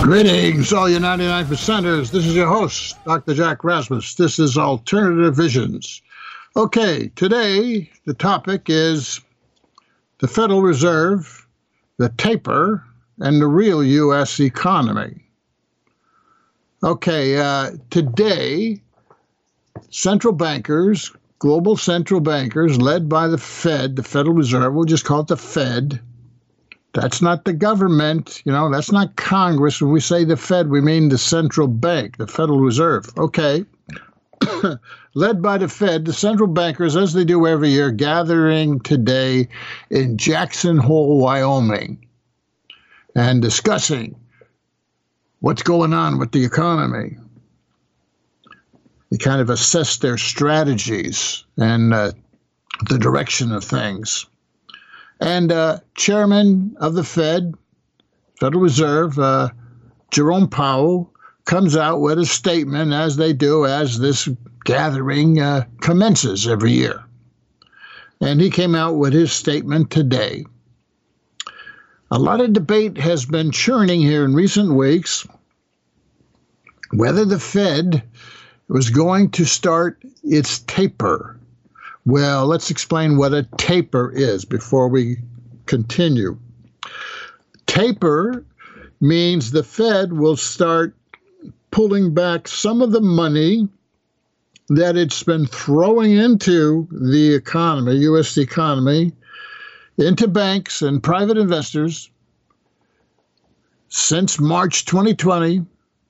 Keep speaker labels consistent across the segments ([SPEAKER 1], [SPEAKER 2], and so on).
[SPEAKER 1] Greetings, all you 99 percenters. This is your host, Dr. Jack Rasmus. This is Alternative Visions. Okay, today the topic is the Federal Reserve, the taper, and the real U.S. economy. Okay, today, central bankers, global central bankers, led by the Fed, the Federal Reserve, we'll just call it the Fed. That's not the government, that's not Congress. When we say the Fed, we mean the central bank, the Federal Reserve. Okay. Led by the Fed, the central bankers, as they do every year, gathering today in Jackson Hole, Wyoming, and discussing what's going on with the economy. They kind of assess their strategies and the direction of things. And chairman of the Federal Reserve, Jerome Powell, comes out with a statement, as they do, as this gathering commences every year. And he came out with his statement today. A lot of debate has been churning here in recent weeks whether the Fed was going to start its taper. Well, let's explain what a taper is before we continue. Taper means the Fed will start pulling back some of the money that it's been throwing into the economy, U.S. economy, into banks and private investors since March 2020,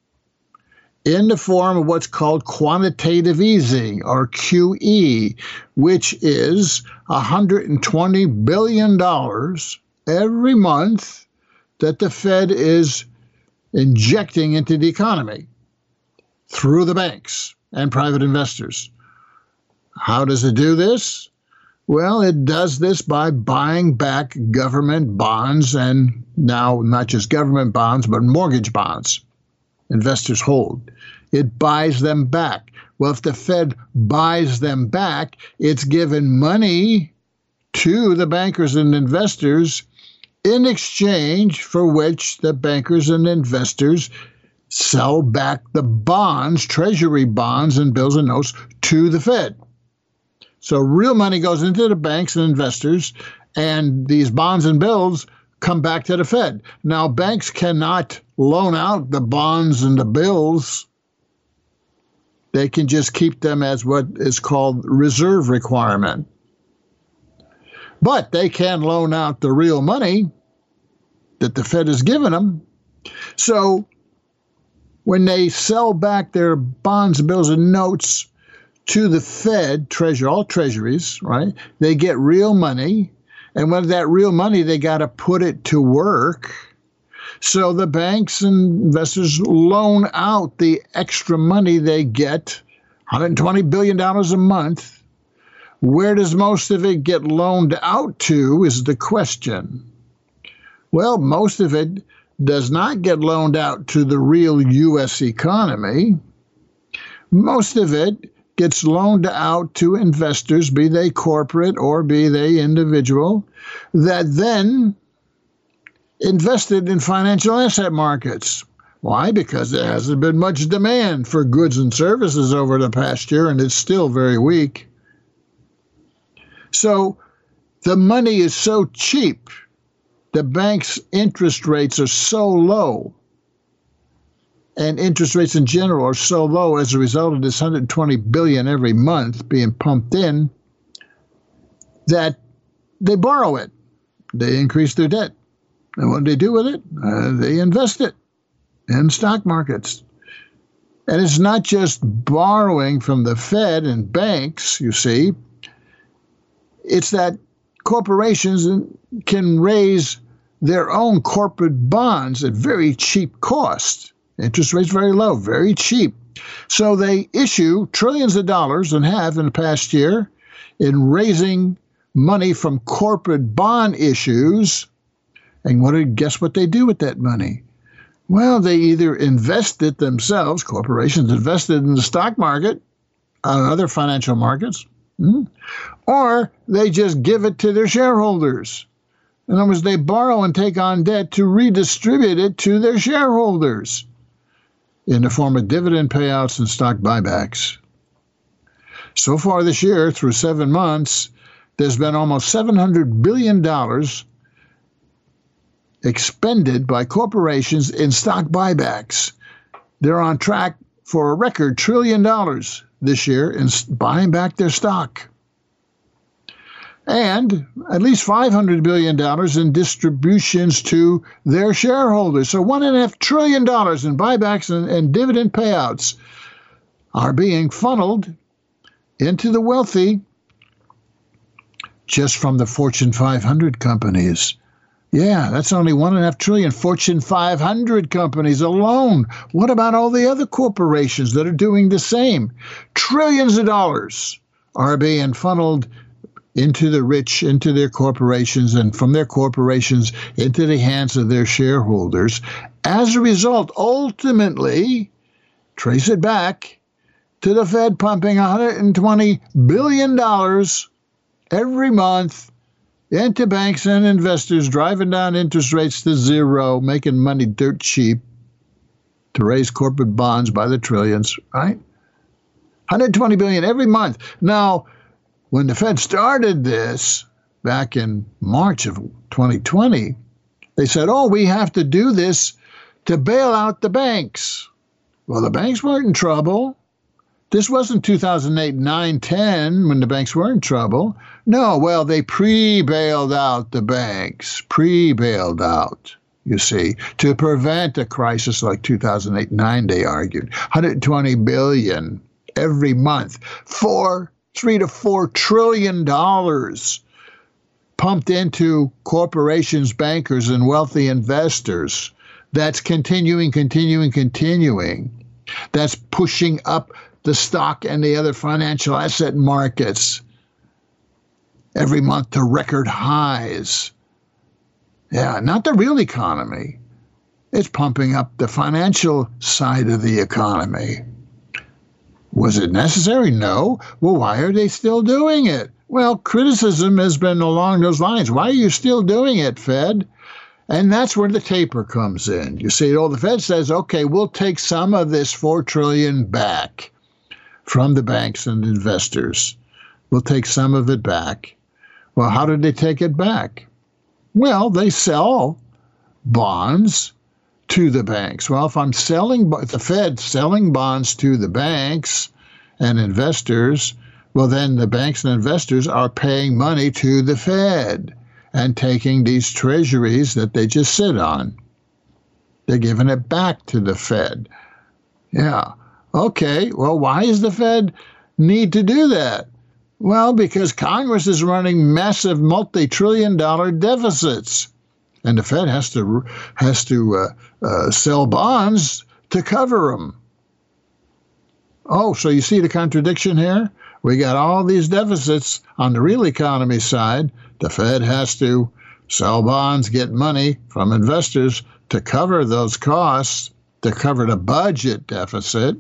[SPEAKER 1] in the form of what's called quantitative easing, or QE, which is $120 billion every month that the Fed is injecting into the economy through the banks and private investors. How does it do this? Well, it does this by buying back government bonds, and now not just government bonds, but mortgage bonds investors hold. It buys them back. Well, if the Fed buys them back, it's given money to the bankers and investors in exchange for which the bankers and investors sell back the bonds, treasury bonds and bills and notes, to the Fed. So real money goes into the banks and investors, and these bonds and bills come back to the Fed. Now, banks cannot loan out the bonds and the bills. They can just keep them as what is called reserve requirement. But they can loan out the real money that the Fed has given them. So when they sell back their bonds, bills, and notes to the Fed, all treasuries, right, they get real money. And with that real money, they got to put it to work. So the banks and investors loan out the extra money they get, $120 billion a month. Where does most of it get loaned out to is the question. Well, most of it does not get loaned out to the real U.S. economy. Most of it gets loaned out to investors, be they corporate or be they individual, that then invested in financial asset markets. Why? Because there hasn't been much demand for goods and services over the past year, and it's still very weak. So the money is so cheap, the bank's interest rates are so low, and interest rates in general are so low as a result of this $120 billion every month being pumped in, that they borrow it. They increase their debt. And what do they do with it? They invest it in stock markets. And it's not just borrowing from the Fed and banks, you see. It's that corporations can raise their own corporate bonds at very cheap cost. Interest rates very low, very cheap. So they issue trillions of dollars, and have in the past year, in raising money from corporate bond issues. And guess what they do with that money? Well, they either invest it themselves, corporations invested in the stock market, other financial markets, or they just give it to their shareholders. In other words, they borrow and take on debt to redistribute it to their shareholders in the form of dividend payouts and stock buybacks. So far this year, through 7 months, there's been almost $700 billion expended by corporations in stock buybacks. They're on track for a record $1 trillion this year in buying back their stock. And at least $500 billion in distributions to their shareholders. So $1.5 trillion in buybacks and dividend payouts are being funneled into the wealthy just from the Fortune 500 companies. Yeah, that's only $1.5 trillion Fortune 500 companies alone. What about all the other corporations that are doing the same? Trillions of dollars are being funneled into the rich, into their corporations, and from their corporations into the hands of their shareholders. As a result, ultimately, trace it back to the Fed pumping $120 billion every month into banks and investors, driving down interest rates to zero, making money dirt cheap to raise corporate bonds by the trillions, right? $120 billion every month. Now, when the Fed started this back in March of 2020, they said, oh, we have to do this to bail out the banks. Well, the banks weren't in trouble. This wasn't 2008, 9, 10 when the banks were in trouble. No, well, they pre-bailed out the banks, pre-bailed out, you see, to prevent a crisis like 2008, 9, they argued. $120 billion every month for $3 to $4 trillion pumped into corporations, bankers, and wealthy investors. That's continuing. That's pushing up the stock and the other financial asset markets every month to record highs. Yeah, not the real economy. It's pumping up the financial side of the economy. Was it necessary? No. Well, why are they still doing it? Well, criticism has been along those lines. Why are you still doing it, Fed? And that's where the taper comes in. You see, the Fed says, okay, we'll take some of this $4 trillion back from the banks and investors. We'll take some of it back. Well, how did they take it back? Well, they sell bonds to the banks. Well, if the Fed selling bonds to the banks and investors, well, then the banks and investors are paying money to the Fed and taking these treasuries that they just sit on. They're giving it back to the Fed. Yeah. Okay. Well, why does the Fed need to do that? Well, because Congress is running massive multi-trillion-dollar deficits. And the Fed has to sell bonds to cover them. Oh, so you see the contradiction here? We got all these deficits on the real economy side. The Fed has to sell bonds, get money from investors to cover those costs, to cover the budget deficit.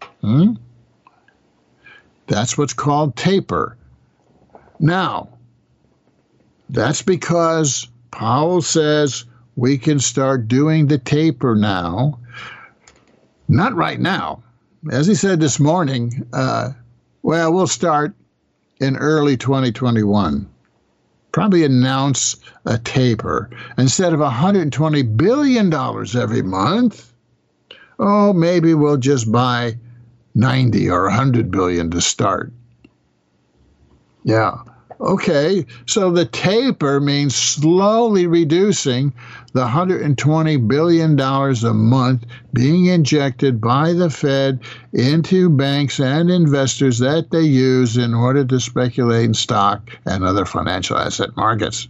[SPEAKER 1] That's what's called taper. Now, that's because Powell says we can start doing the taper now. Not right now. As he said this morning, we'll start in early 2021. Probably announce a taper. Instead of $120 billion every month, maybe we'll just buy 90 or 100 billion to start. Yeah. Okay, so the taper means slowly reducing the $120 billion a month being injected by the Fed into banks and investors that they use in order to speculate in stock and other financial asset markets.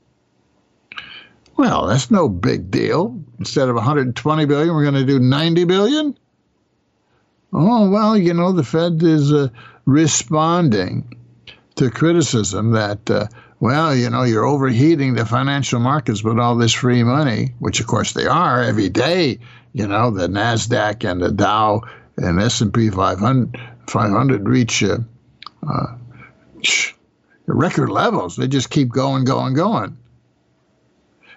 [SPEAKER 1] Well, that's no big deal. Instead of $120 billion, we're going to do $90 billion? Oh, well, the Fed is responding to criticism that, you're overheating the financial markets with all this free money, which, of course, they are every day. The NASDAQ and the Dow and S&P 500 reach record levels. They just keep going.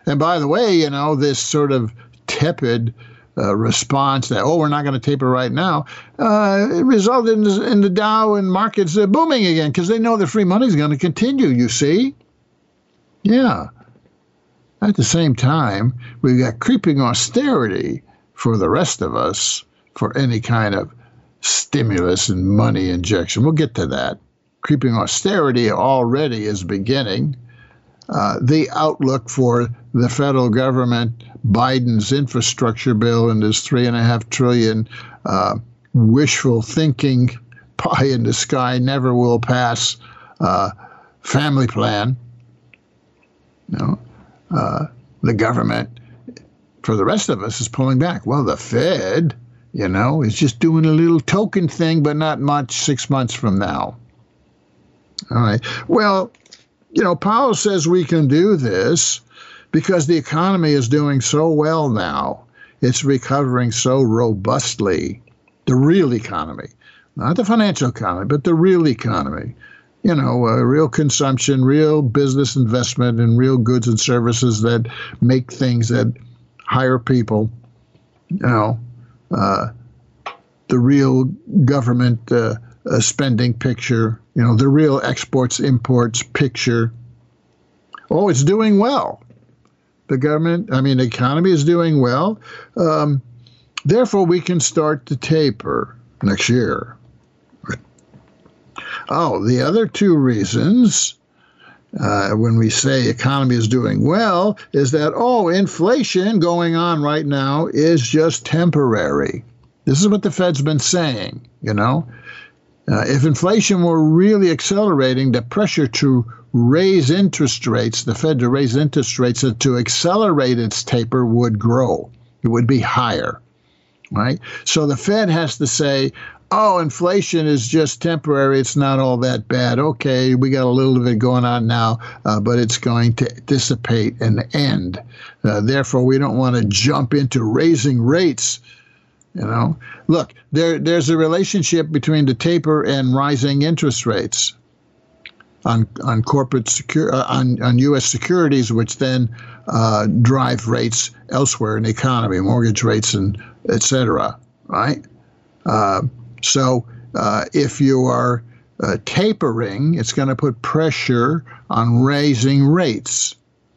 [SPEAKER 1] And by the way, this sort of tepid response that, we're not going to taper right now, it resulted in the Dow and markets booming again because they know the free money is going to continue, you see? Yeah. At the same time, we've got creeping austerity for the rest of us for any kind of stimulus and money injection. We'll get to that. Creeping austerity already is beginning. The outlook for the federal government, Biden's infrastructure bill and his $3.5 trillion wishful thinking, pie in the sky, never will pass family plan. The government, for the rest of us, is pulling back. Well, the Fed, is just doing a little token thing, but not much 6 months from now. All right. Well, Powell says we can do this because the economy is doing so well now. It's recovering so robustly. The real economy, not the financial economy, but the real economy. Real consumption, real business investment, and real goods and services that make things that hire people. The real government spending picture. The real exports, imports picture. Oh, it's doing well. The economy is doing well. Therefore, we can start to taper next year. Oh, the other two reasons when we say economy is doing well is that, inflation going on right now is just temporary. This is what the Fed's been saying, If inflation were really accelerating, the pressure to raise interest rates, the Fed to raise interest rates to accelerate its taper would grow. It would be higher, right? So the Fed has to say, inflation is just temporary. It's not all that bad. Okay, we got a little of it going on now, but it's going to dissipate and end. Therefore, we don't want to jump into raising rates. Look, there's a relationship between the taper and rising interest rates on on U.S. securities, which then drive rates elsewhere in the economy, mortgage rates and et cetera, right? So if you are tapering, it's going to put pressure on raising rates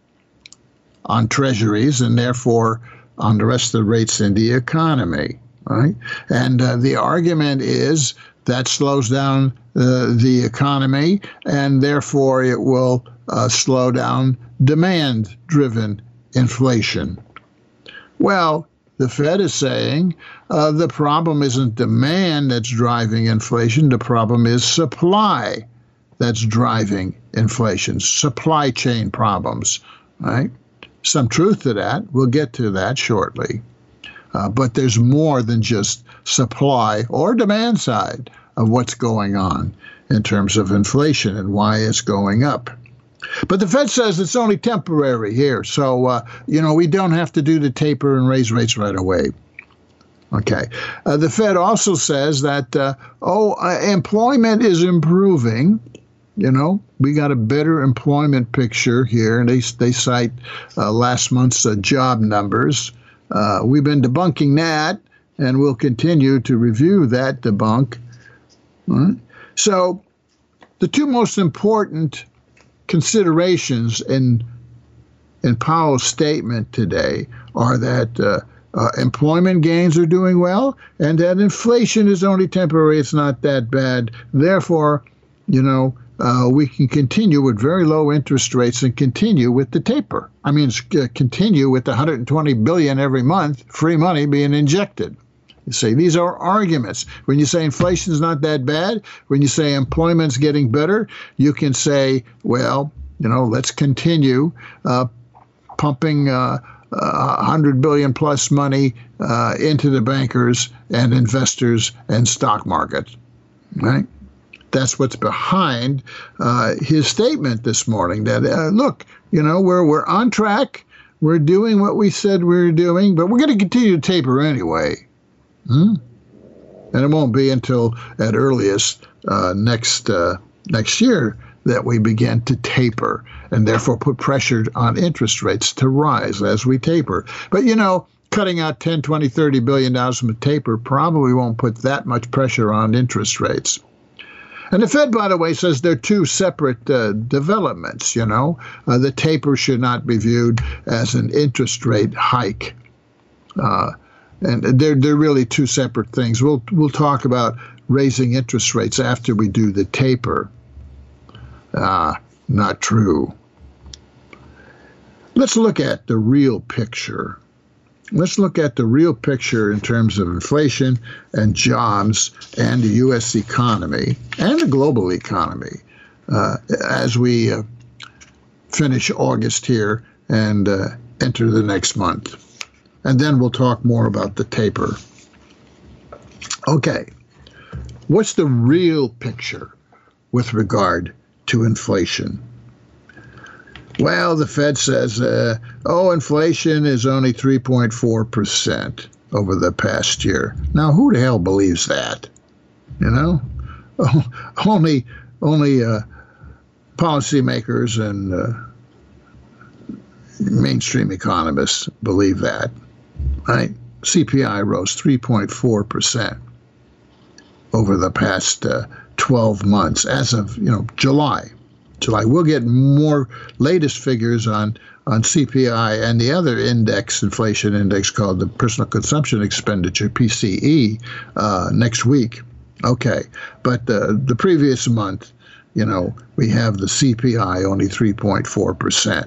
[SPEAKER 1] on treasuries and therefore on the rest of the rates in the economy, right? And the argument is that slows down the economy and therefore it will slow down demand-driven inflation. Well, the Fed is saying the problem isn't demand that's driving inflation. The problem is supply that's driving inflation, supply chain problems, right? Some truth to that. We'll get to that shortly. But there's more than just supply or demand side of what's going on in terms of inflation and why it's going up. But the Fed says it's only temporary here. So, we don't have to do the taper and raise rates right away. Okay. The Fed also says that, employment is improving. We got a better employment picture here. And they cite last month's job numbers. We've been debunking that, and we'll continue to review that debunk. Right? So the two most important considerations in Powell's statement today are that employment gains are doing well and that inflation is only temporary. It's not that bad. Therefore, we can continue with very low interest rates and continue with the taper. Continue with the $120 billion every month free money being injected. You say these are arguments. When you say inflation is not that bad, when you say employment's getting better, you can say, well, let's continue pumping $100 billion plus money into the bankers and investors and stock market, right? That's what's behind his statement this morning. That look, we're on track. We're doing what we said we were doing, but we're going to continue to taper anyway. And it won't be until at earliest next year that we begin to taper and therefore put pressure on interest rates to rise as we taper. But, cutting out 10, 20, $30 billion from a taper probably won't put that much pressure on interest rates. And the Fed, by the way, says they're two separate developments, The taper should not be viewed as an interest rate hike. And they're really two separate things. We'll talk about raising interest rates after we do the taper. Not true. Let's look at the real picture. Let's look at the real picture in terms of inflation and jobs and the U.S. economy and the global economy as we finish August here and enter the next month. And then we'll talk more about the taper. Okay, what's the real picture with regard to inflation? Well, the Fed says, inflation is only 3.4% over the past year. Now, who the hell believes that? Only policymakers and mainstream economists believe that, right? CPI rose 3.4% over the past 12 months as of, July. We'll get more latest figures on CPI and the other inflation index called the Personal Consumption Expenditure, PCE, next week. Okay, but the previous month, we have the CPI only 3.4%.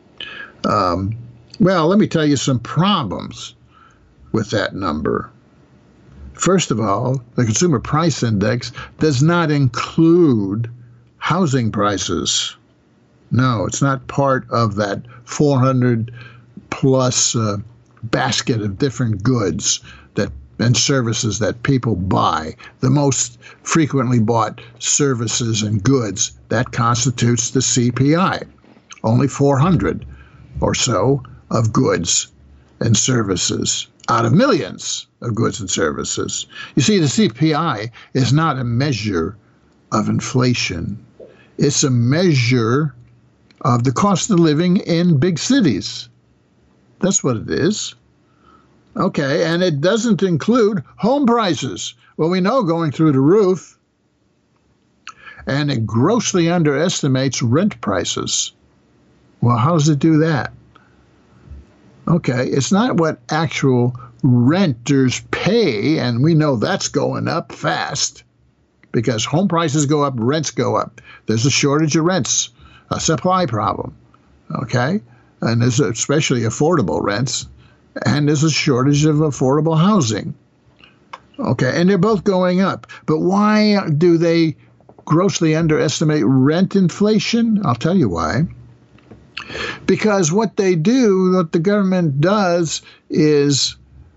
[SPEAKER 1] Well, let me tell you some problems with that number. First of all, the Consumer Price Index does not include housing prices. No, it's not part of that 400 plus basket of different goods and services that people buy. The most frequently bought services and goods, that constitutes the CPI. Only 400 or so of goods and services out of millions of goods and services. You see, the CPI is not a measure of inflation. It's a measure of the cost of living in big cities. That's what it is. Okay, and it doesn't include home prices. Well, we know going through the roof. And it grossly underestimates rent prices. Well, how does it do that? Okay, it's not what actual renters pay, and we know that's going up fast. Because home prices go up, rents go up. There's a shortage of rents, a supply problem, okay? And there's especially affordable rents, and there's a shortage of affordable housing, okay? And they're both going up. But why do they grossly underestimate rent inflation? I'll tell you why. Because what the government does is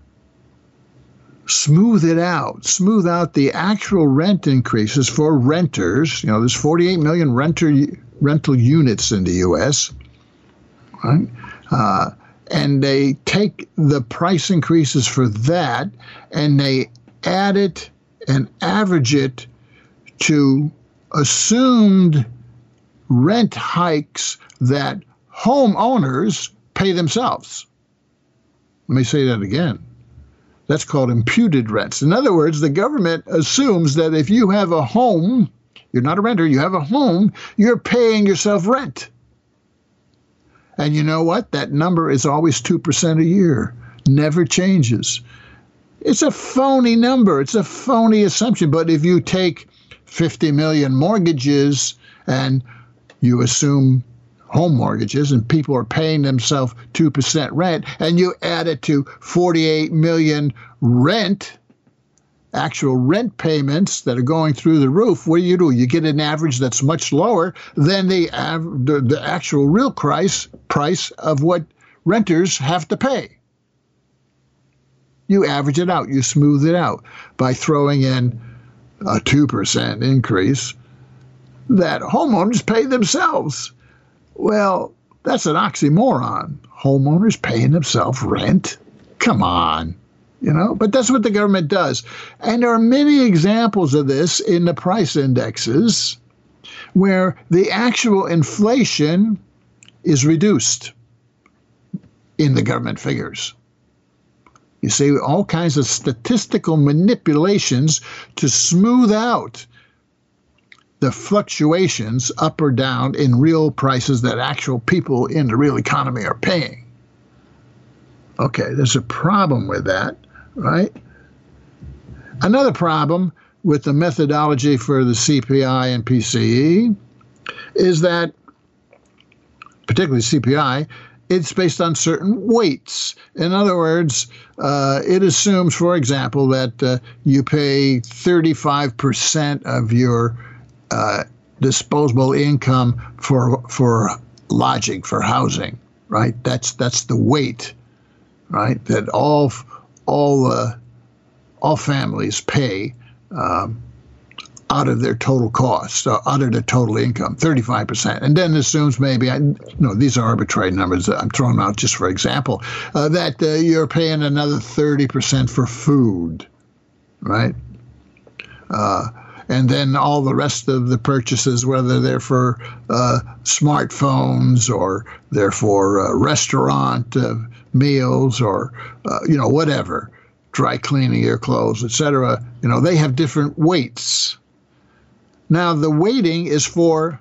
[SPEAKER 1] smooth out the actual rent increases for renters. There's 48 million rental units in the U.S., right? And they take the price increases for that and they add it and average it to assumed rent hikes that homeowners pay themselves. Let me say that again. That's called imputed rents. In other words, the government assumes that if you have a home, you're not a renter, you have a home, you're paying yourself rent. And you know what? That number is always 2% a year. Never changes. It's a phony number. It's a phony assumption. But if you take 50 million mortgages and you assume home mortgages and people are paying themselves 2% rent, and you add it to 48 million actual rent payments that are going through the roof, what do? You get an average that's much lower than the actual real price of what renters have to pay. You average it out. You smooth it out by throwing in a 2% increase that homeowners pay themselves. Well, that's an oxymoron. Homeowners paying themselves rent? Come on. But that's what the government does. And there are many examples of this in the price indexes where the actual inflation is reduced in the government figures. You see, all kinds of statistical manipulations to smooth out the fluctuations up or down in real prices that actual people in the real economy are paying. Okay, there's a problem with that, right? Another problem with the methodology for the CPI and PCE is that, particularly CPI, it's based on certain weights. In other words, it assumes, for example, that you pay 35% of your disposable income for lodging, for housing, right? That's the weight, right? That all families pay out of their total cost, out of their total income, 35%. And then assumes maybe, these are arbitrary numbers that I'm throwing out just for example, that you're paying another 30% for food, right? And then all the rest of the purchases, whether they're for smartphones or they're for restaurant meals or, whatever, dry cleaning your clothes, etc., they have different weights. Now, the weighting is for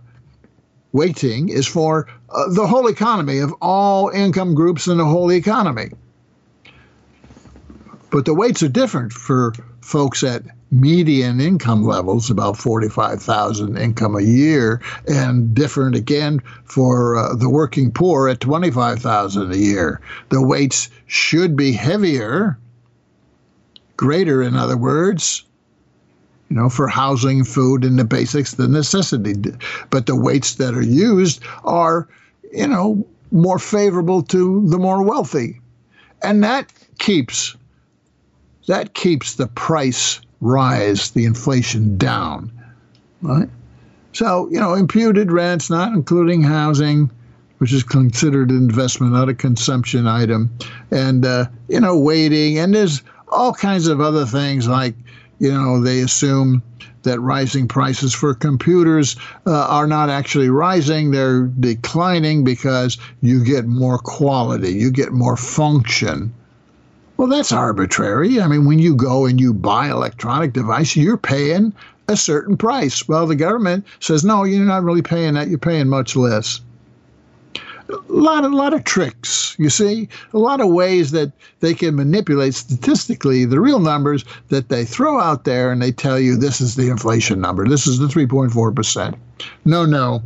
[SPEAKER 1] the whole economy of all income groups in the whole economy. But the weights are different for folks at median income levels, about $45,000 income a year, and different again for the working poor at $25,000 a year. The weights should be heavier, greater, in other words, for housing, food, and the basics, the necessity. But the weights that are used are, more favorable to the more wealthy. And that keeps the price rise, the inflation down, right? So, imputed rents, not including housing, which is considered an investment, not a consumption item, and, weighting, and there's all kinds of other things like, they assume that rising prices for computers are not actually rising, they're declining because you get more quality, you get more function. Well, that's arbitrary. I mean, when you go and you buy an electronic device, you're paying a certain price. Well, the government says, no, you're not really paying that, you're paying much less. A lot of tricks, you see, a lot of ways that they can manipulate statistically the real numbers that they throw out there, and they tell you this is the inflation number, this is the 3.4%. No.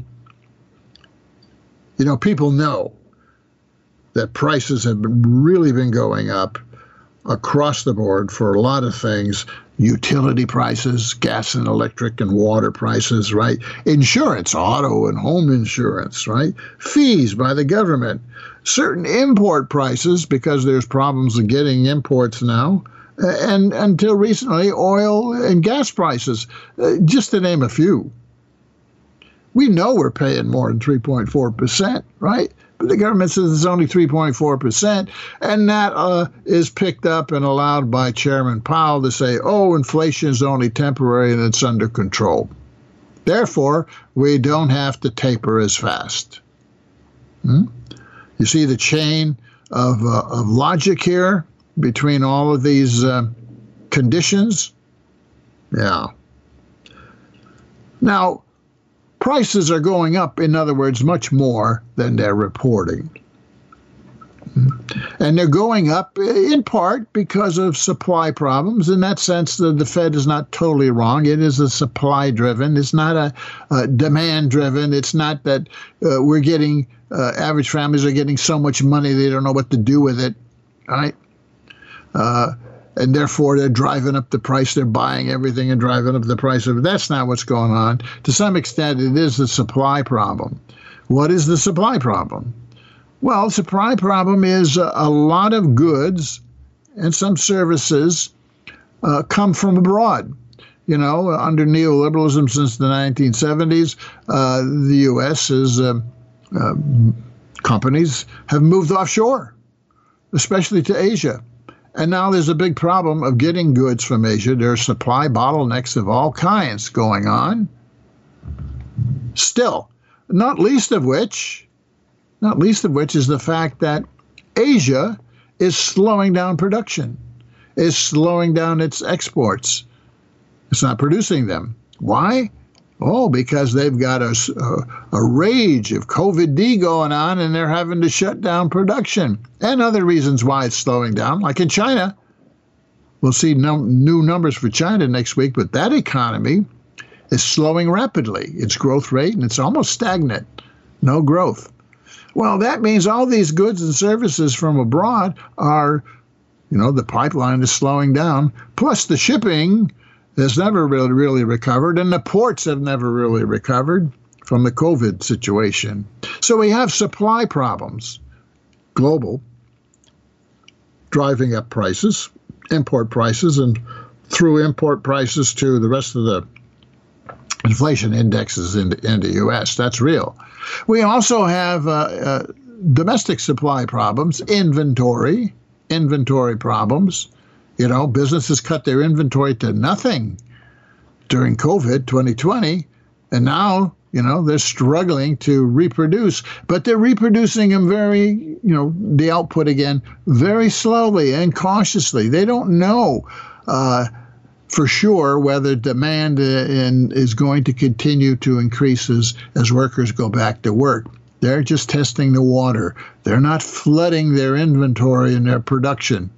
[SPEAKER 1] People know that prices have really been going up across the board for a lot of things. Utility prices, gas and electric and water prices, right? Insurance, auto and home insurance, right? Fees by the government, certain import prices, because there's problems with getting imports now, and until recently, oil and gas prices, just to name a few. We know we're paying more than 3.4%, right? But the government says it's only 3.4%, and that is picked up and allowed by Chairman Powell to say, inflation is only temporary and it's under control. Therefore, we don't have to taper as fast. You see the chain of logic here between all of these conditions? Yeah. Now, prices are going up, in other words, much more than they're reporting. And they're going up in part because of supply problems. In that sense, the Fed is not totally wrong. It is a supply-driven. It's not a demand-driven. It's not that we're getting, average families are getting so much money they don't know what to do with it, right? And therefore, they're driving up the price. They're buying everything and driving up the price of it. That's not what's going on. To some extent, it is the supply problem. What is the supply problem? Well, the supply problem is a lot of goods and some services come from abroad. Under neoliberalism since the 1970s, the U.S.'s companies have moved offshore, especially to Asia. And now there's a big problem of getting goods from Asia. There are supply bottlenecks of all kinds going on. Still, not least of which is the fact that Asia is slowing down production, is slowing down its exports. It's not producing them. Why? Oh, because they've got a rage of COVID-D going on, and they're having to shut down production. And other reasons why it's slowing down, like in China. We'll see new numbers for China next week, but that economy is slowing rapidly. Its growth rate, and it's almost stagnant. No growth. Well, that means all these goods and services from abroad are, the pipeline is slowing down. Plus the shipping has never really recovered, and the ports have never really recovered from the COVID situation. So we have supply problems, global, driving up prices, import prices, and through import prices to the rest of the inflation indexes in the U.S. That's real. We also have domestic supply problems, inventory problems. Businesses cut their inventory to nothing during COVID 2020, and now, they're struggling to reproduce, but they're reproducing them the output again, very slowly and cautiously. They don't know for sure whether demand is going to continue to increase as workers go back to work. They're just testing the water. They're not flooding their inventory and their production,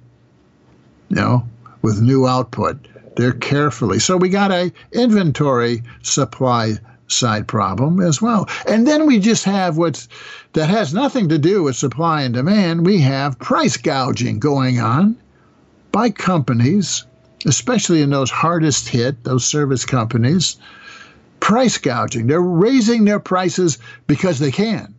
[SPEAKER 1] with new output. They're carefully. So we got a inventory supply side problem as well. And then we just have that has nothing to do with supply and demand. We have price gouging going on by companies, especially in those hardest hit, those service companies. Price gouging. They're raising their prices because they can.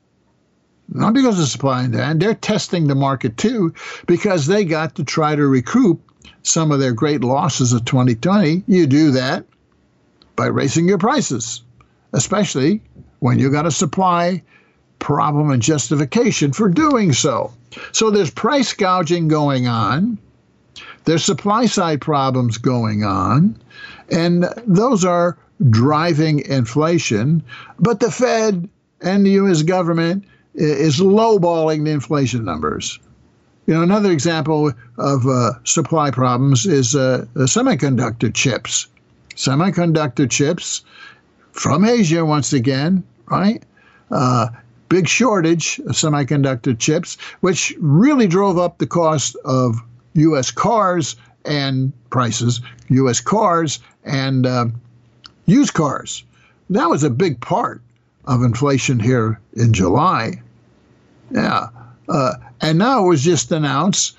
[SPEAKER 1] Not because of supply and demand. They're testing the market too, because they got to try to recoup some of their great losses of 2020. You do that by raising your prices, especially when you got a supply problem and justification for doing so. So there's price gouging going on. There's supply side problems going on, and those are driving inflation. But the Fed and the U.S. government is lowballing the inflation numbers. Another example of supply problems is semiconductor chips. Semiconductor chips from Asia once again, right? Big shortage of semiconductor chips, which really drove up the cost of U.S. cars and prices, U.S. cars and used cars. That was a big part of inflation here in July. Yeah. And now it was just announced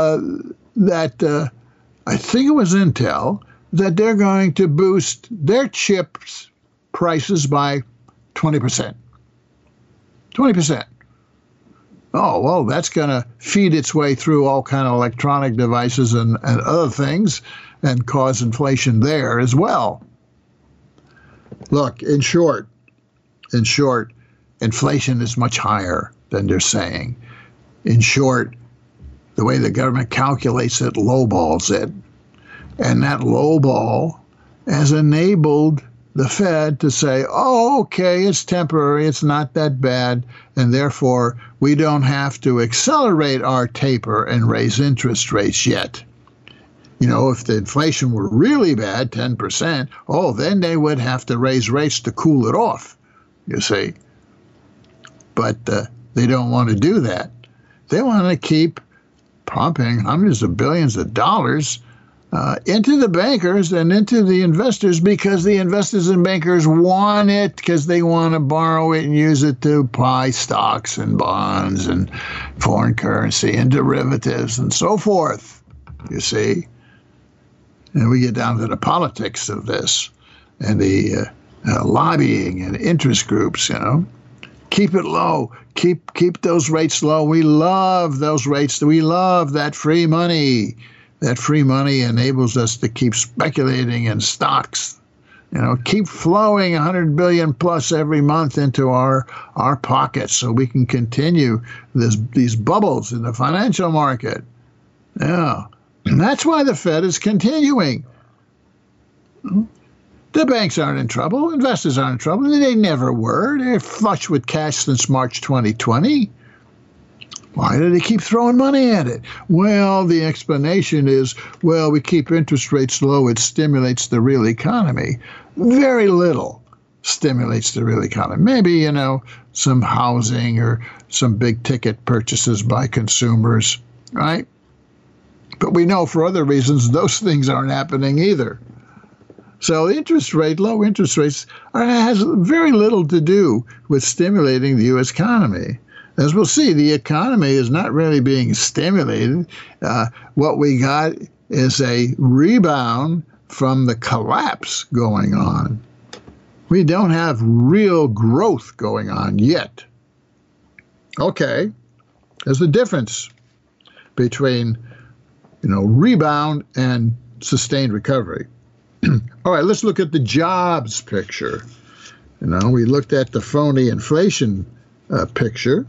[SPEAKER 1] that I think it was Intel, that they're going to boost their chips prices by 20%. 20%. Oh, well, that's going to feed its way through all kind of electronic devices and other things and cause inflation there as well. Look, in short, inflation is much higher than they're saying. In short, the way the government calculates it lowballs it. And that lowball has enabled the Fed to say, oh, okay, it's temporary, it's not that bad, and therefore we don't have to accelerate our taper and raise interest rates yet. If the inflation were really bad, 10%, then they would have to raise rates to cool it off, you see. But they don't want to do that. They want to keep pumping hundreds of billions of dollars into the bankers and into the investors, because the investors and bankers want it, because they want to borrow it and use it to buy stocks and bonds and foreign currency and derivatives and so forth, you see. And we get down to the politics of this and the lobbying and interest groups, Keep it low. Keep those rates low. We love those rates. We love that free money. That free money enables us to keep speculating in stocks. Keep flowing 100 billion plus every month into our pockets so we can continue these bubbles in the financial market. Yeah. And that's why the Fed is continuing. The banks aren't in trouble. Investors aren't in trouble. They never were. They're flush with cash since March 2020. Why do they keep throwing money at it? Well, the explanation is, well, we keep interest rates low. It stimulates the real economy. Very little stimulates the real economy. Maybe, some housing or some big ticket purchases by consumers, right? But we know for other reasons those things aren't happening either. So low interest rates has very little to do with stimulating the U.S. economy. As we'll see, the economy is not really being stimulated. What we got is a rebound from the collapse going on. We don't have real growth going on yet. Okay, there's a difference between, rebound and sustained recovery. All right, let's look at the jobs picture. We looked at the phony inflation picture.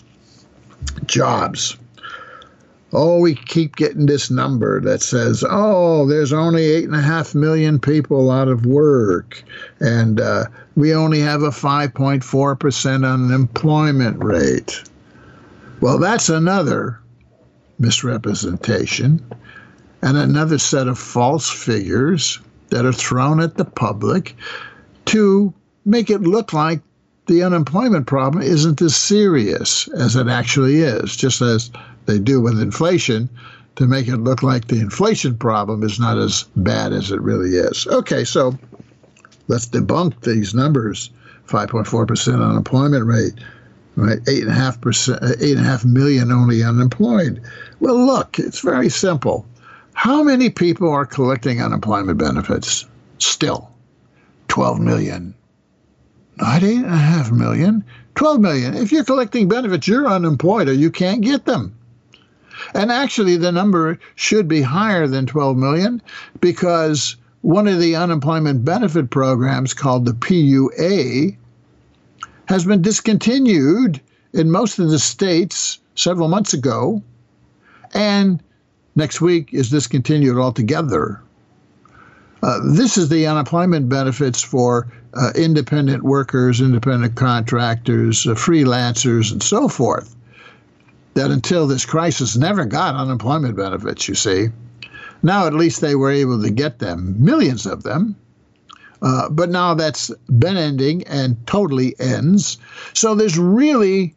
[SPEAKER 1] Jobs. Oh, we keep getting this number that says, there's only 8.5 million people out of work, and we only have a 5.4% unemployment rate. Well, that's another misrepresentation and another set of false figures that are thrown at the public to make it look like the unemployment problem isn't as serious as it actually is, just as they do with inflation, to make it look like the inflation problem is not as bad as it really is. Okay, so let's debunk these numbers. 5.4% unemployment rate, right? 8.5 million only unemployed. Well, look, it's very simple. How many people are collecting unemployment benefits? Still, 12 million. Not 8.5 million, 12 million. If you're collecting benefits, you're unemployed or you can't get them. And actually, the number should be higher than 12 million because one of the unemployment benefit programs called the PUA has been discontinued in most of the states several months ago, and next week is discontinued altogether. This is the unemployment benefits for independent workers, independent contractors, freelancers, and so forth, that until this crisis never got unemployment benefits, you see. Now at least they were able to get them, millions of them. But now that's been ending and totally ends. So there's really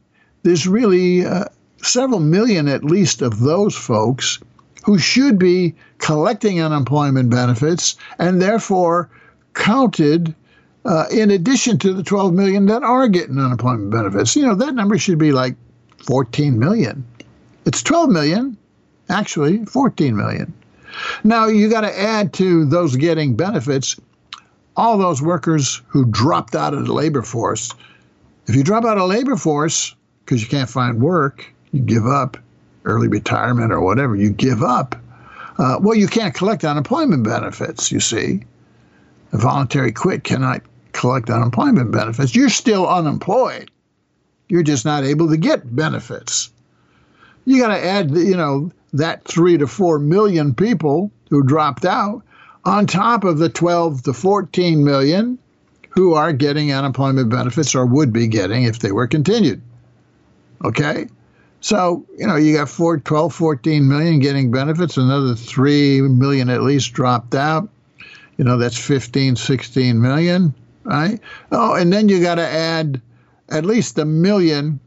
[SPEAKER 1] several million at least of those folks who should be collecting unemployment benefits and therefore counted in addition to the 12 million that are getting unemployment benefits. That number should be like 14 million. It's 12 million, actually 14 million. Now you got to add to those getting benefits all those workers who dropped out of the labor force. If you drop out of the labor force because you can't find work, you give up, early retirement or whatever, you give up, well, you can't collect unemployment benefits, you see. A voluntary quit cannot collect unemployment benefits. You're still unemployed. You're just not able to get benefits. You got to add, that 3 to 4 million people who dropped out on top of the 12 to 14 million who are getting unemployment benefits or would be getting if they were continued. Okay? So, you got 12, 14 million getting benefits, another 3 million at least dropped out. That's 15, 16 million, right? Oh, and then you got to add at least 1 million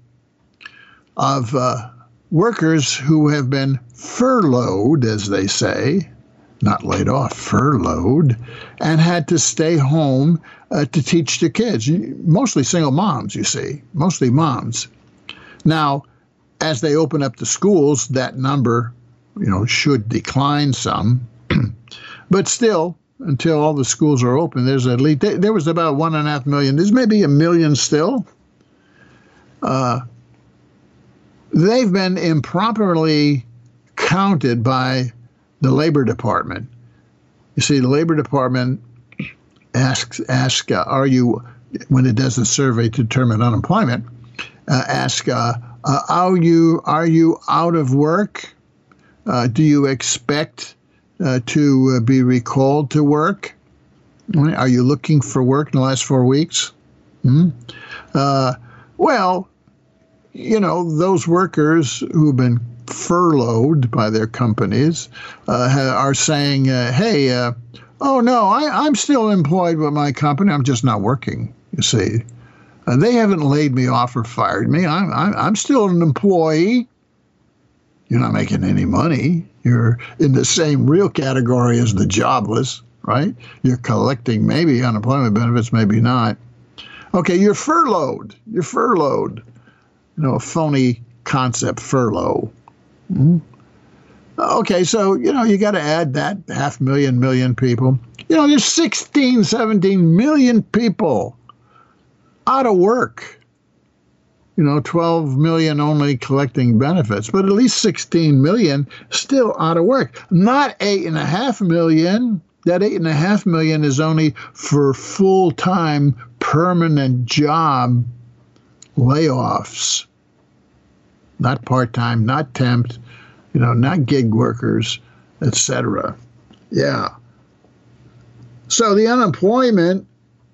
[SPEAKER 1] of workers who have been furloughed, as they say, not laid off, furloughed, and had to stay home to teach the kids. Mostly single moms, you see, mostly moms. Now, as they open up the schools, that number, should decline some. But still, until all the schools are open, there's at least, there was about 1.5 million. There's maybe 1 million still. They've been improperly counted by the Labor Department. You see, the Labor Department asks, are you, when it does a survey to determine unemployment, are you out of work? Do you expect to be recalled to work? Are you looking for work in the last 4 weeks? Hmm? Well, those workers who've been furloughed by their companies are saying, hey, oh, no, I'm still employed with my company. I'm just not working, you see. They haven't laid me off or fired me. I'm still an employee. You're not making any money. You're in the same real category as the jobless, right? You're collecting maybe unemployment benefits, maybe not. Okay, you're furloughed. You're furloughed. A phony concept, furlough. Mm-hmm. Okay, so, you got to add that 500,000 million people. There's 16, 17 million people out of work. 12 million only collecting benefits, but at least 16 million still out of work. Not 8.5 million. That 8.5 million is only for full-time permanent job layoffs. Not part-time, not temp, not gig workers, etc. Yeah. So the unemployment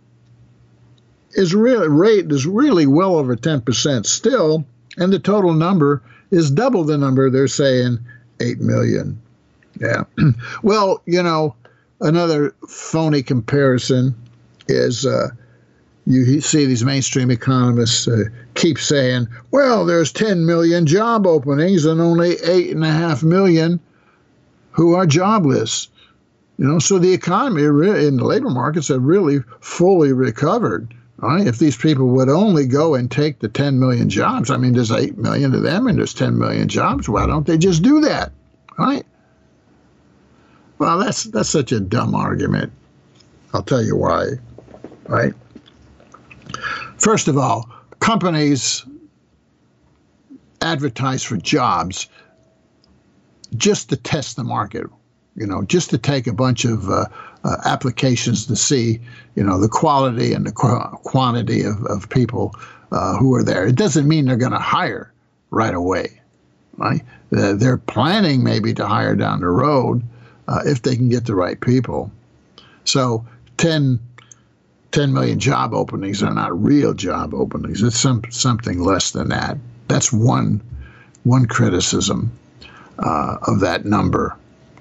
[SPEAKER 1] rate is really well over 10% still, and the total number is double the number. They're saying 8 million. Yeah. Well, another phony comparison is you see these mainstream economists keep saying, well, there's 10 million job openings and only 8.5 million who are jobless. So the economy in the labor markets have really fully recovered. Right? If these people would only go and take the 10 million jobs, there's 8 million of them and there's 10 million jobs. Why don't they just do that? Right? Well, that's such a dumb argument. I'll tell you why. Right? First of all, companies advertise for jobs just to test the market. Just to take a bunch of applications to see, the quality and the quantity of people who are there. It doesn't mean they're going to hire right away, right? They're planning maybe to hire down the road if they can get the right people. So 10 million job openings are not real job openings. It's something less than that. That's one criticism of that number.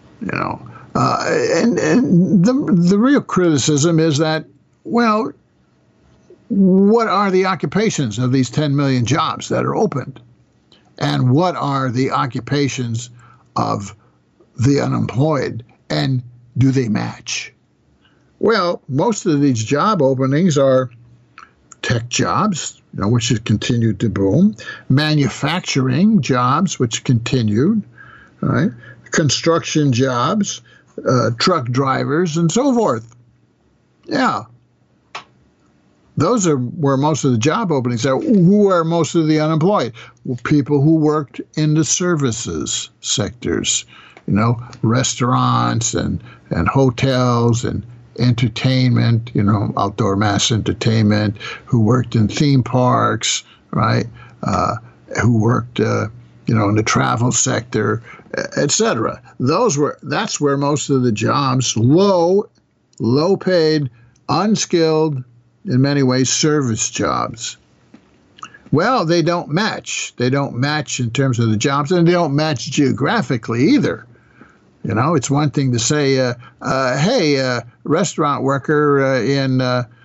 [SPEAKER 1] And the real criticism is that, well, what are the occupations of these 10 million jobs that are opened? And what are the occupations of the unemployed? And do they match? Well, most of these job openings are tech jobs, which have continued to boom, manufacturing jobs, which continued, right? Construction jobs, truck drivers, and so forth. Yeah. Those are where most of the job openings are. Who are most of the unemployed? Well, people who worked in the services sectors, restaurants and hotels and entertainment, outdoor mass entertainment, who worked in theme parks, right? Who worked, in the travel sector, etc. That's where most of the jobs, low paid, unskilled, in many ways, service jobs. Well, they don't match. They don't match in terms of the jobs, and they don't match geographically either. It's one thing to say, hey, restaurant worker in,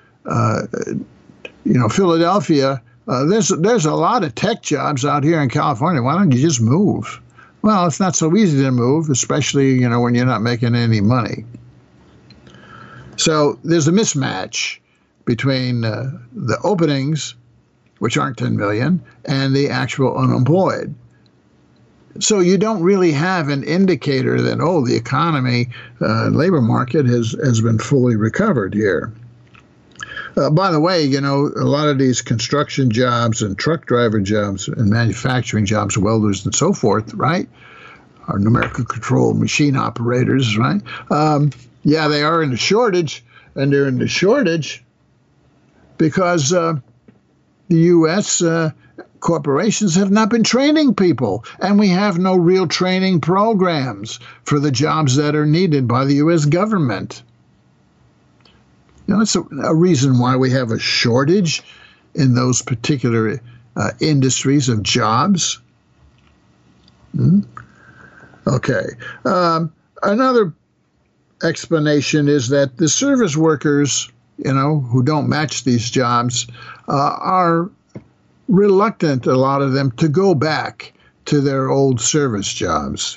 [SPEAKER 1] Philadelphia, there's a lot of tech jobs out here in California. Why don't you just move? Well, it's not so easy to move, especially, when you're not making any money. So there's a mismatch between the openings, which aren't 10 million, and the actual unemployed. So you don't really have an indicator that, the economy, labor market has been fully recovered here. By the way, a lot of these construction jobs and truck driver jobs and manufacturing jobs, welders and so forth, right, are numerical control machine operators, right? Yeah, they are in a shortage, and they're in the shortage because the U.S. Corporations have not been training people, and we have no real training programs for the jobs that are needed by the U.S. government. It's a reason why we have a shortage in those particular industries of jobs. Okay. Another explanation is that the service workers, who don't match these jobs, are reluctant, a lot of them, to go back to their old service jobs.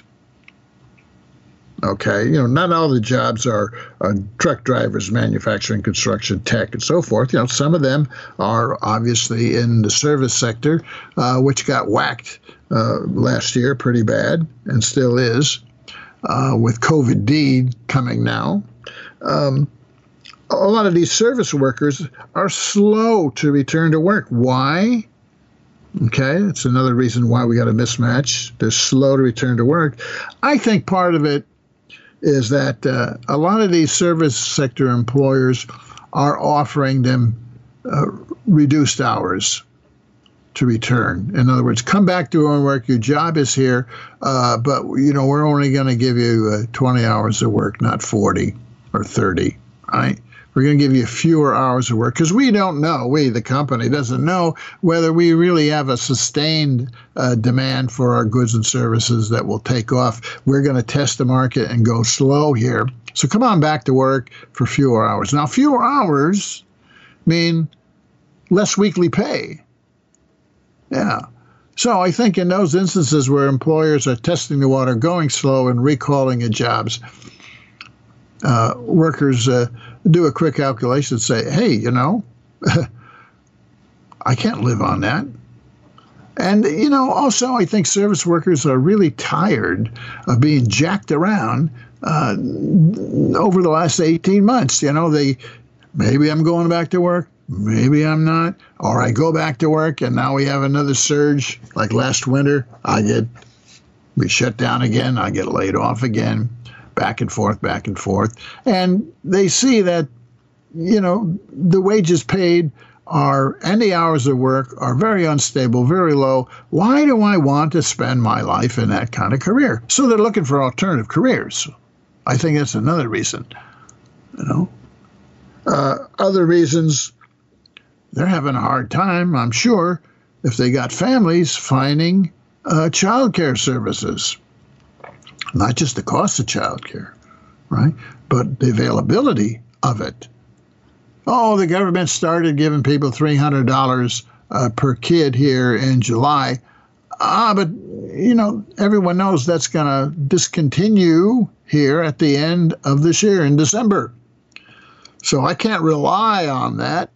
[SPEAKER 1] Okay, not all the jobs are truck drivers, manufacturing, construction, tech, and so forth. Some of them are obviously in the service sector, which got whacked last year pretty bad and still is, with COVID-D coming now. A lot of these service workers are slow to return to work. Why? Okay, it's another reason why we got a mismatch. They're slow to return to work. I think part of it is that a lot of these service sector employers are offering them reduced hours to return. In other words, come back to work. Your job is here, but we're only going to give you 20 hours of work, not 40 or 30. Right? We're going to give you fewer hours of work because we don't know. The company, doesn't know whether we really have a sustained demand for our goods and services that will take off. We're going to test the market and go slow here. So come on back to work for fewer hours. Now, fewer hours mean less weekly pay. Yeah. So I think in those instances where employers are testing the water, going slow, and recalling at jobs, workers do a quick calculation and say, hey, I can't live on that. And, also I think service workers are really tired of being jacked around over the last 18 months. Maybe I'm going back to work, maybe I'm not, or I go back to work and now we have another surge like last winter. We shut down again, I get laid off again. Back and forth. And they see that, the wages paid and the hours of work are very unstable, very low. Why do I want to spend my life in that kind of career? So they're looking for alternative careers. I think that's another reason, Other reasons, they're having a hard time, I'm sure, if they got families, finding child care services. Not just the cost of childcare, right? But the availability of it. Oh, the government started giving people $300 per kid here in July. But, everyone knows that's going to discontinue here at the end of this year in December. So I can't rely on that.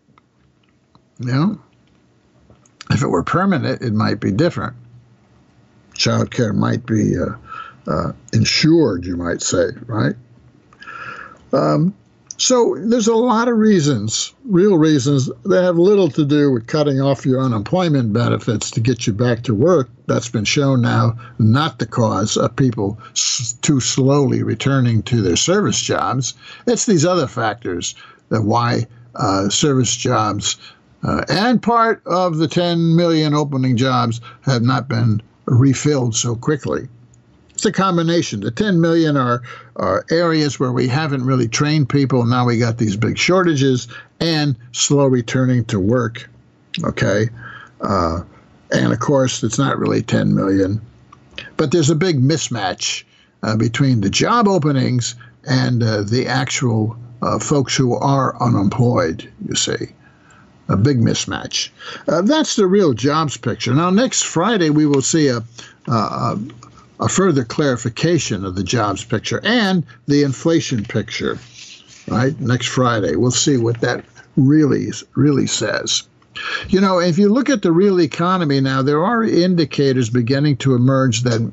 [SPEAKER 1] If it were permanent, it might be different. Childcare might be insured, you might say, right? So there's a lot of reasons, real reasons, that have little to do with cutting off your unemployment benefits to get you back to work. That's been shown now not the cause of people too slowly returning to their service jobs. It's these other factors that why service jobs and part of the 10 million opening jobs have not been refilled so quickly. It's a combination. The 10 million are areas where we haven't really trained people. Now we got these big shortages and slow returning to work. Okay. And of course, it's not really 10 million. But there's a big mismatch between the job openings and the actual folks who are unemployed, you see. A big mismatch. That's the real jobs picture. Now, next Friday, we will see a further clarification of the jobs picture and the inflation picture, right? Next Friday, we'll see what that really says. If you look at the real economy now, there are indicators beginning to emerge that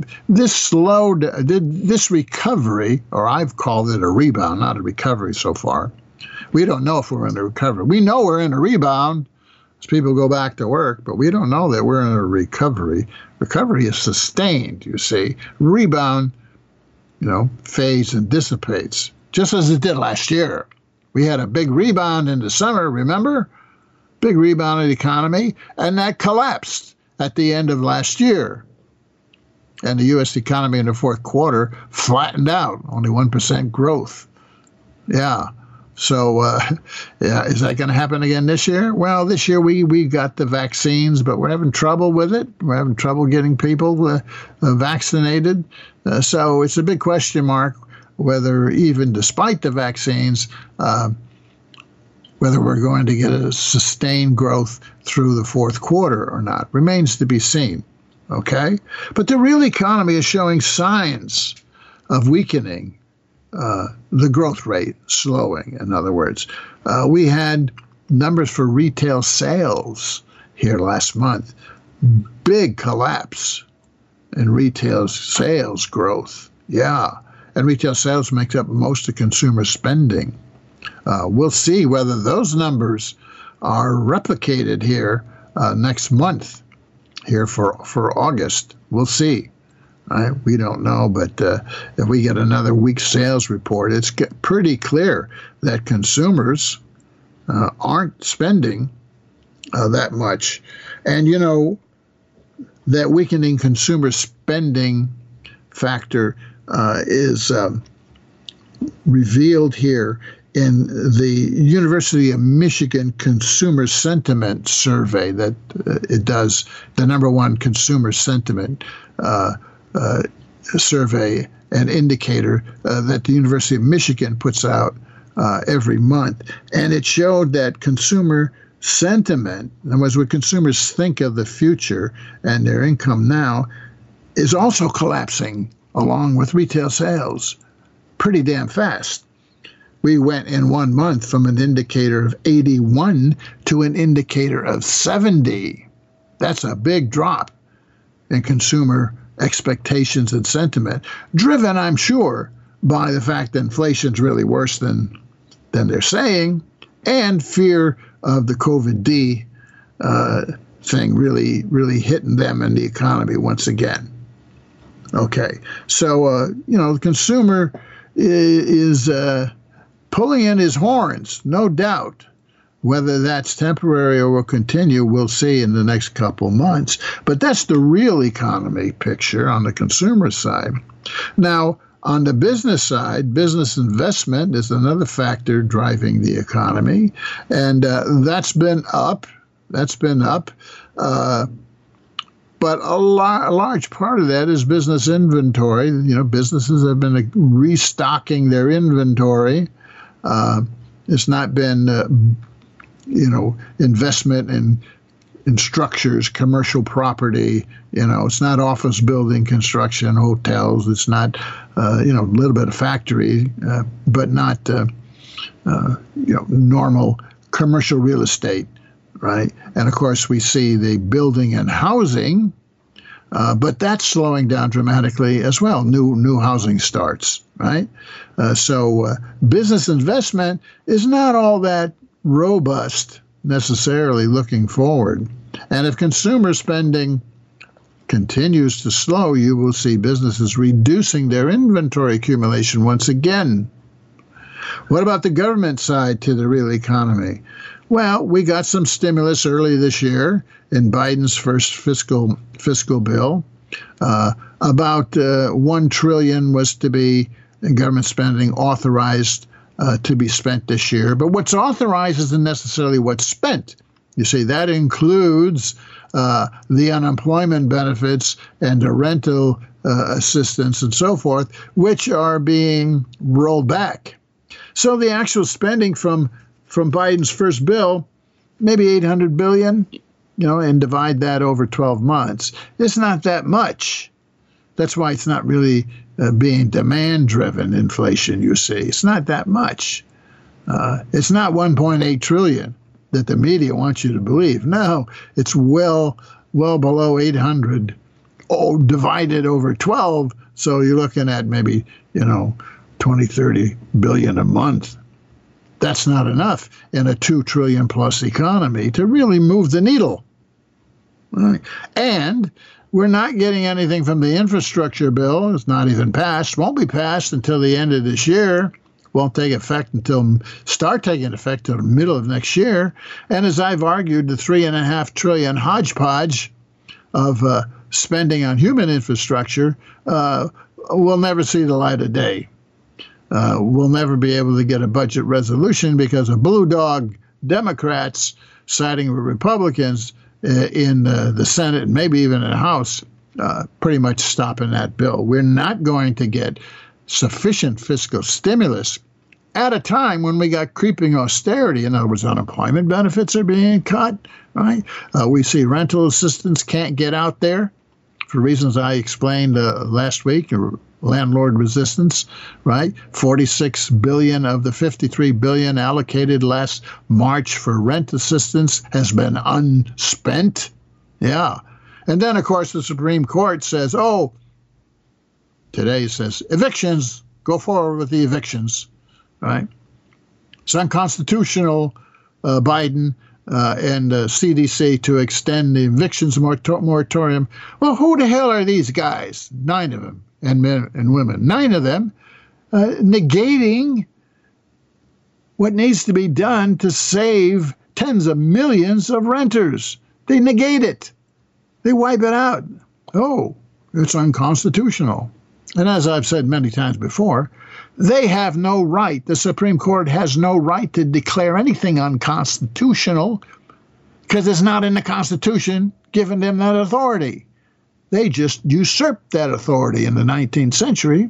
[SPEAKER 1] this recovery, or I've called it a rebound, not a recovery so far. We don't know if we're in a recovery. We know we're in a rebound as people go back to work, but we don't know that we're in a recovery. Recovery is sustained, you see. Rebound, fades and dissipates, just as it did last year. We had a big rebound in the summer, remember? Big rebound in the economy, and that collapsed at the end of last year. And the U.S. economy in the fourth quarter flattened out, only 1% growth. Yeah. So, yeah, is that going to happen again this year? Well, this year we got the vaccines, but we're having trouble with it. We're having trouble getting people vaccinated. So it's a big question mark whether, even despite the vaccines, whether we're going to get a sustained growth through the fourth quarter or not remains to be seen. Okay? But the real economy is showing signs of weakening. The growth rate slowing, in other words. We had numbers for retail sales here last month. Big collapse in retail sales growth. Yeah. And retail sales makes up most of consumer spending. We'll see whether those numbers are replicated here next month, here for August. We'll see. Right? We don't know, but if we get another weak sales report, it's pretty clear that consumers aren't spending that much. And, you know, that weakening consumer spending factor is revealed here in the University of Michigan Consumer Sentiment Survey that it does, the #1 consumer sentiment survey and indicator that the University of Michigan puts out every month. And it showed that consumer sentiment, in other words, what consumers think of the future and their income now, is also collapsing along with retail sales pretty damn fast. We went in 1 month from an indicator of 81 to an indicator of 70. That's a big drop in consumer expectations and sentiment, driven, I'm sure, by the fact that inflation's really worse than they're saying, and fear of the COVID-D thing really hitting them and the economy once again. Okay, so, you know, the consumer is pulling in his horns, no doubt. Whether that's temporary or will continue, we'll see in the next couple months. But that's the real economy picture on the consumer side. Now, on the business side, business investment is another factor driving the economy. And that's been up. But a large part of that is business inventory. You know, businesses have been restocking their inventory. It's not been investment in structures, commercial property. You know, it's not office building construction, hotels. It's not, a little bit of factory, but not, normal commercial real estate, right? And of course, we see the building and housing, but that's slowing down dramatically as well. New housing starts, right? So business investment is not all that robust necessarily looking forward. And if consumer spending continues to slow, you will see businesses reducing their inventory accumulation once again. What about the government side to the real economy? Well, we got some stimulus early this year in Biden's first fiscal bill. About $1 trillion was to be government spending authorized to be spent this year. But what's authorized isn't necessarily what's spent. You see, that includes the unemployment benefits and the rental assistance and so forth, which are being rolled back. So the actual spending from Biden's first bill, maybe $800 billion, and divide that over 12 months. It's not that much. That's why it's not really being demand-driven inflation, you see. It's not that much. It's not 1.8 trillion that the media wants you to believe. No, it's well below 800, divided over 12. So you're looking at maybe, 20, 30 billion a month. That's not enough in a 2 trillion plus economy to really move the needle. Right. And we're not getting anything from the infrastructure bill. It's not even passed. Won't be passed until the end of this year. Won't start taking effect until the middle of next year. And as I've argued, the $3.5 trillion hodgepodge of spending on human infrastructure will never see the light of day. we'll never be able to get a budget resolution because of blue dog Democrats siding with Republicans in the Senate and maybe even in the House, pretty much stopping that bill. We're not going to get sufficient fiscal stimulus at a time when we got creeping austerity. In other words, unemployment benefits are being cut, right? We see rental assistance can't get out there for reasons I explained last week, landlord resistance, right? 46 billion of the 53 billion allocated last March for rent assistance has been unspent. Yeah. And then, of course, the Supreme Court says, today says evictions, go forward with the evictions, right? It's unconstitutional, Biden and CDC to extend the evictions moratorium. Well, who the hell are these guys? 9 of them, and men and women. 9 of them negating what needs to be done to save tens of millions of renters. They negate it. They wipe it out. Oh, it's unconstitutional. And as I've said many times before, they have no right, the Supreme Court has no right to declare anything unconstitutional because it's not in the Constitution giving them that authority. They just usurped that authority in the 19th century.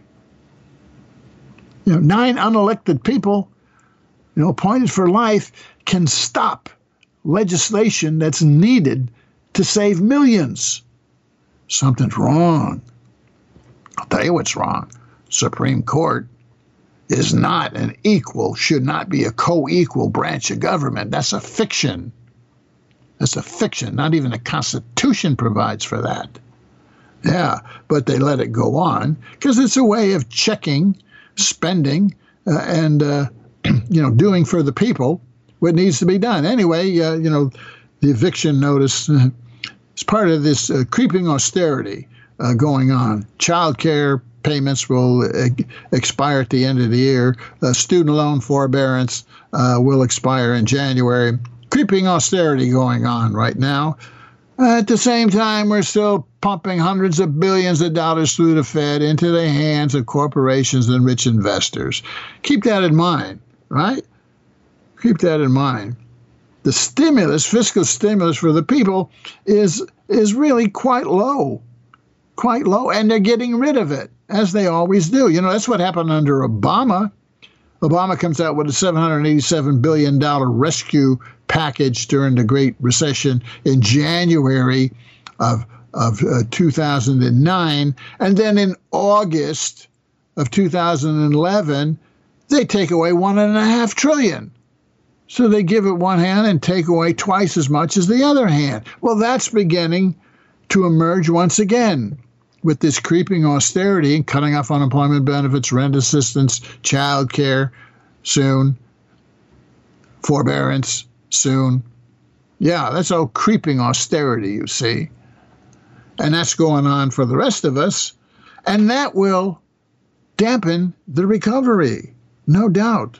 [SPEAKER 1] 9 unelected people, appointed for life, can stop legislation that's needed to save millions. Something's wrong. I'll tell you what's wrong. Supreme Court is not an equal, should not be a co-equal branch of government. That's a fiction. That's a fiction. Not even the Constitution provides for that. Yeah, but they let it go on because it's a way of checking spending and doing for the people what needs to be done. Anyway, the eviction notice is part of this creeping austerity going on. Child care payments will expire at the end of the year. Student loan forbearance will expire in January. Creeping austerity going on right now. At the same time, we're still pumping hundreds of billions of dollars through the Fed into the hands of corporations and rich investors. Keep that in mind, right? Keep that in mind. The stimulus, fiscal stimulus for the people is really quite low, and they're getting rid of it, as they always do. That's what happened under Obama. Obama comes out with a $787 billion rescue package during the Great Recession in January of 2009. And then in August of 2011, they take away $1.5 trillion. So they give it one hand and take away twice as much as the other hand. Well, that's beginning to emerge once again with this creeping austerity and cutting off unemployment benefits, rent assistance, child care soon, forbearance soon. Yeah, that's all creeping austerity, you see. And that's going on for the rest of us. And that will dampen the recovery, no doubt.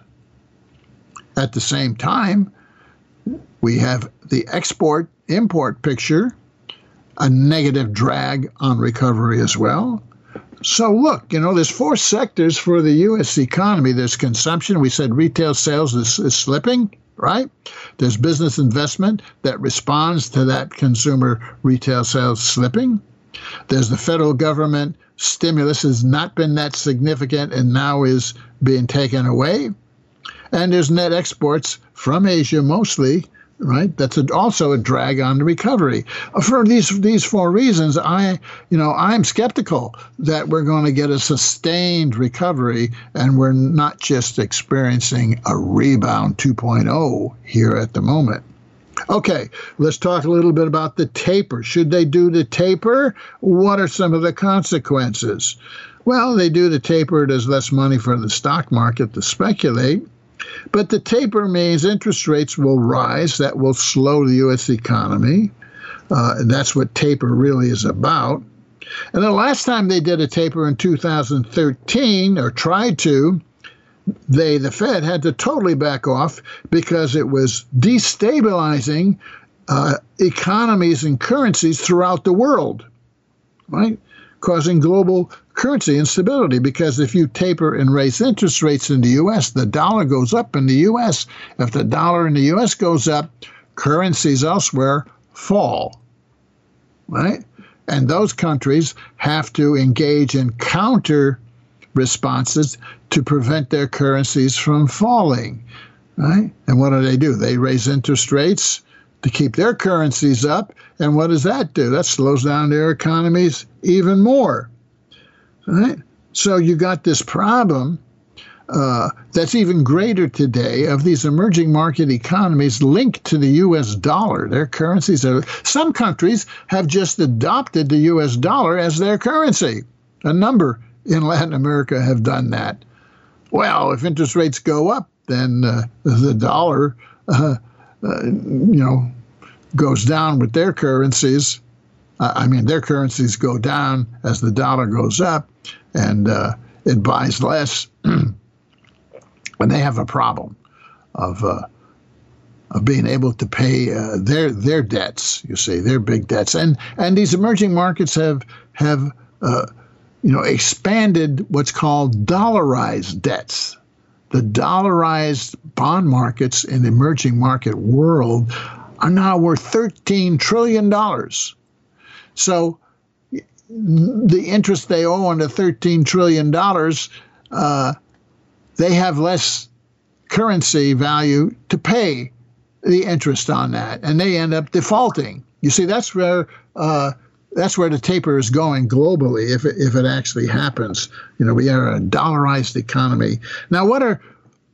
[SPEAKER 1] At the same time, we have the export-import picture, a negative drag on recovery as well. So look, there's 4 sectors for the U.S. economy. There's consumption. We said retail sales is slipping, right? There's business investment that responds to that consumer retail sales slipping. There's the federal government stimulus has not been that significant and now is being taken away. And there's net exports from Asia mostly, right? That's also a drag on the recovery. For these 4 reasons, I'm skeptical that we're going to get a sustained recovery and we're not just experiencing a rebound 2.0 here at the moment. Okay, let's talk a little bit about the taper. Should they do the taper? What are some of the consequences? Well, they do the taper. There's less money for the stock market to speculate. But the taper means interest rates will rise. That will slow the U.S. economy. That's what taper really is about. And the last time they did a taper in 2013, or tried to, the Fed had to totally back off because it was destabilizing economies and currencies throughout the world, right? Causing global currency instability, because if you taper and raise interest rates in the U.S., the dollar goes up in the U.S. If the dollar in the U.S. goes up, currencies elsewhere fall, right? And those countries have to engage in counter responses to prevent their currencies from falling, right? And what do? They raise interest rates to keep their currencies up. And what does that do? That slows down their economies even more, right? So you got this problem that's even greater today of these emerging market economies linked to the U.S. dollar. Their currencies are, some countries have just adopted the U.S. dollar as their currency. A number in Latin America have done that. Well, if interest rates go up, then the dollar, goes down with their currencies. Their currencies go down as the dollar goes up, and it buys less. And they have a problem of being able to pay their debts. You see, their big debts, and these emerging markets have expanded what's called dollarized debts. The dollarized bond markets in the emerging market world are now worth $13 trillion. So the interest they owe on the $13 trillion, they have less currency value to pay the interest on that, and they end up defaulting. You see, that's where the taper is going globally if it actually happens. We are a dollarized economy. Now, what are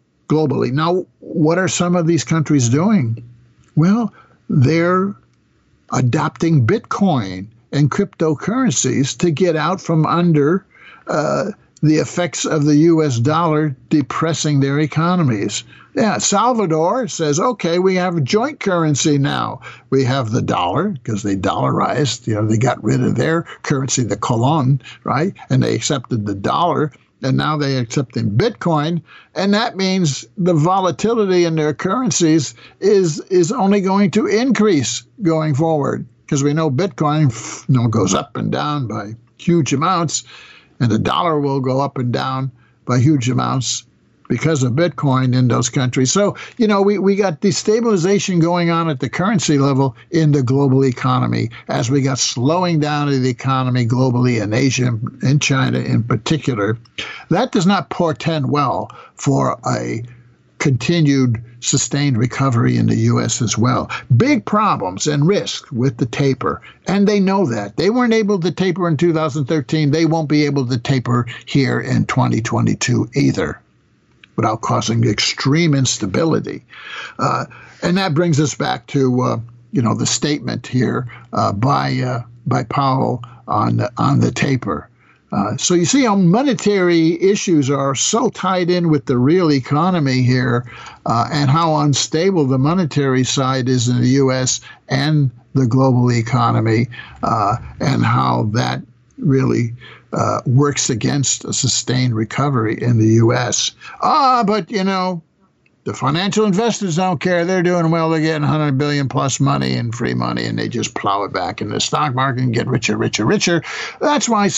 [SPEAKER 1] some of these countries doing? Well, they're adopting Bitcoin and cryptocurrencies to get out from under the effects of the U.S. dollar depressing their economies. Yeah, Salvador says, okay, we have a joint currency now. We have the dollar because they dollarized. They got rid of their currency, the colon, right? And they accepted the dollar. And now they're accepting Bitcoin. And that means the volatility in their currencies is only going to increase going forward, because we know Bitcoin goes up and down by huge amounts, and the dollar will go up and down by huge amounts because of Bitcoin in those countries. So, we got destabilization going on at the currency level in the global economy, as we got slowing down of the economy globally in Asia and China in particular. That does not portend well for a continued sustained recovery in the U.S. as well. Big problems and risk with the taper, and they know that. They weren't able to taper in 2013. They won't be able to taper here in 2022 either, without causing extreme instability. And that brings us back to the statement here by Powell on the taper. So you see how monetary issues are so tied in with the real economy here, and how unstable the monetary side is in the U.S. and the global economy, and how that really works against a sustained recovery in the U.S. But the financial investors don't care. They're doing well. They're getting 100 billion plus money and free money, and they just plow it back in the stock market and get richer, richer, richer. That's why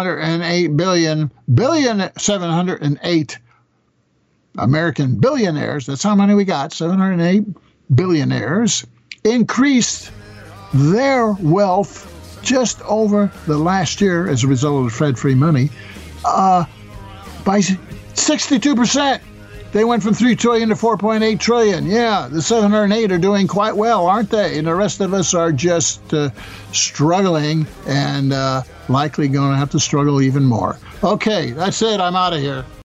[SPEAKER 1] 708 American billionaires, that's how many we got, 708 billionaires, increased their wealth just over the last year as a result of Fed free money by 62%. They went from 3 trillion to 4.8 trillion. Yeah, the 708 are doing quite well, aren't they? And the rest of us are just struggling, and likely going to have to struggle even more. Okay, that's it. I'm out of here.